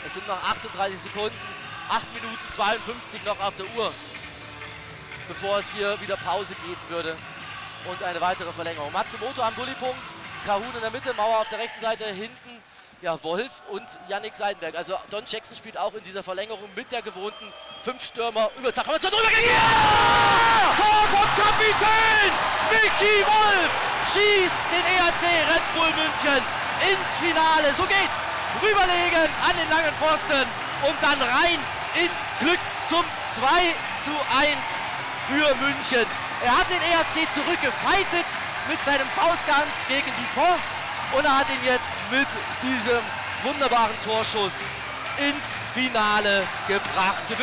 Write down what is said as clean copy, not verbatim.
Es sind noch 38 Sekunden, 8 Minuten 52 noch auf der Uhr, bevor es hier wieder Pause geben würde und eine weitere Verlängerung. Matsumoto am Bullypunkt, Kahun in der Mitte, Mauer auf der rechten Seite, hinten ja, Wolf und Yannick Seidenberg. Also Don Jackson spielt auch in dieser Verlängerung mit der gewohnten 5-Stürmer Überzahl. Ja! Tor vom Kapitän Micky Wolf schießt den EHC Red Bull München ins Finale. So geht's. Rüberlegen an den langen Pfosten und dann rein ins Glück zum 2:1 für München. Er hat den EHC zurückgefeitet mit seinem Faustkampf gegen Dupont und er hat ihn jetzt mit diesem wunderbaren Torschuss ins Finale gebracht.